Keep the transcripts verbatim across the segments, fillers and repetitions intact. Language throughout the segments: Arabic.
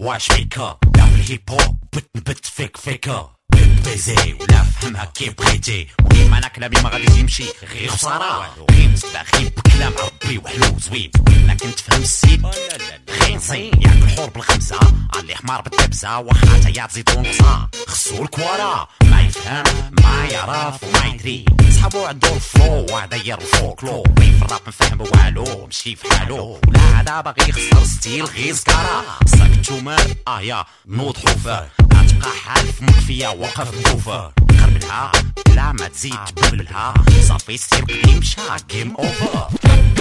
واش فيكا لا في الهيب هوب بت نبت فيك فيكا بيزي ولا فهمها كيف بغيتي المهم انا كلامي ما غاديش يمشي غير خساره غير نتبع غير بكلام ربي وحلو زوين لكن تفهم السيد غير زين ياك الحور بالخمسه اللي حمار بالدبزه وحا تا تزيد ونقصا خصو الكوارا ما يفهم ما يعرف وما يدري صحابو عندو الفلو وهذا داير الفولكلور مي في الراب نفهم والو مشي في حالو ولا هذا باغي يخسر ستيل غير سكارا سكتو مال اه يا نوض حوفه تبقى حالف مكفيه وقف مكوفه قربلها لا ما تزيد تبلبلها صافي ستيل قديم مشى جيم اوفر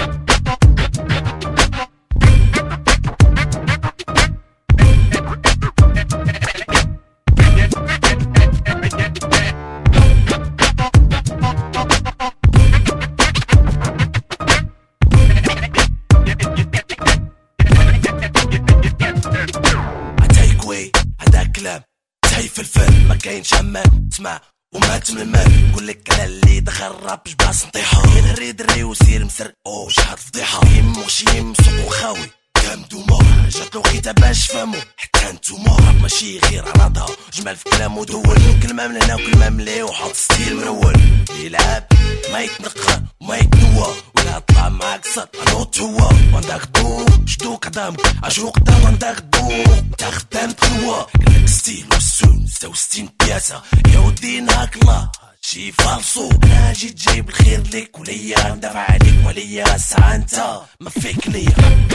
كلام تاي في الفن ما كاينش امان تسمع وما تململ نقولك على اللي دخل راب جباس نطيحو يا دري دري وسير مسر او شحال فضيحه يم غشيم سوق وخاوي كام دوما جاتلو خيتا باش فهمو حتى نتوما راب ماشي غير عراضها جمال في كلامو دول كلمه من هنا وكلمه من ليه وحط ستيل مرول يلعب ما يتنقر وما يتنوى ولا طلع معاك صد انوت هو ونداك دو شدوك عدامك اشو قدام ونداك دو تا خدام تخوى قالك ستيل والسون ستة وستين بياسة يا ودي نهاك الله شي فالصو انا جيت جايب الخير ليك وليا ندافع عليك وليا ساعة انت ما فيك ليا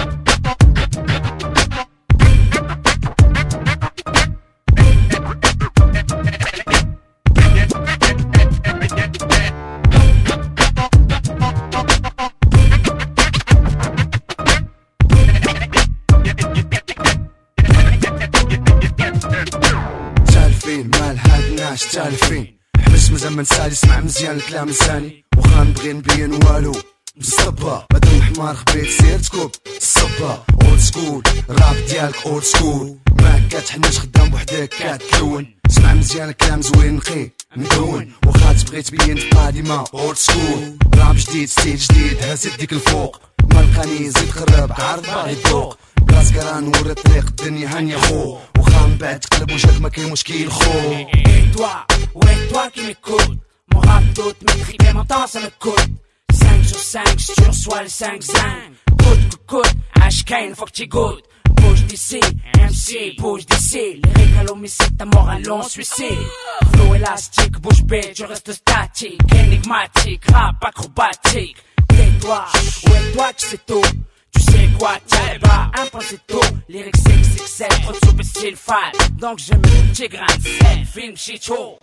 تالفين مال هاد الناس تالفين حبس مزال منسالي اسمع مزيان الكلام لساني وخا نبغي نبين والو بالصبا مادام حمار خبيت سير تكوب الصبا اولد سكول راب ديالك اولد سكول ما كتحناش خدام بوحدك كتلون اسمع مزيان الكلام زوين نقي مدون وخا تبغي تبين قادمة اولد سكول راب جديد ستيل جديد هز يديك الفوق ما لقاني زيد خرب عارض باغي الذوق بلاص كران ورا الطريق الدنيا هانية خو وخا من بعد تقلب وجهك ما كاين مشكل خو Et toi, où est toi qui m'écoute? Mon rap doute, m'écrit en même temps ça me coûte cinq sur cinq, si tu reçois les cinq zinc Coûte, coûte, coûte, H K, faut que tu goûtes Bouge d'ici, M C, bouge d'ici Lyrique à l'homicide, ta mort à long suicide Flow élastique, bouge bête, je reste statique Énigmatique, rap acrobatique Tais-toi, où est toi qui sais tout? Tu sais quoi, t'as pas un point c'est tout Lyrique six X L, trop de soupe et style fat Donc je mets un petit grain de sel, film shit show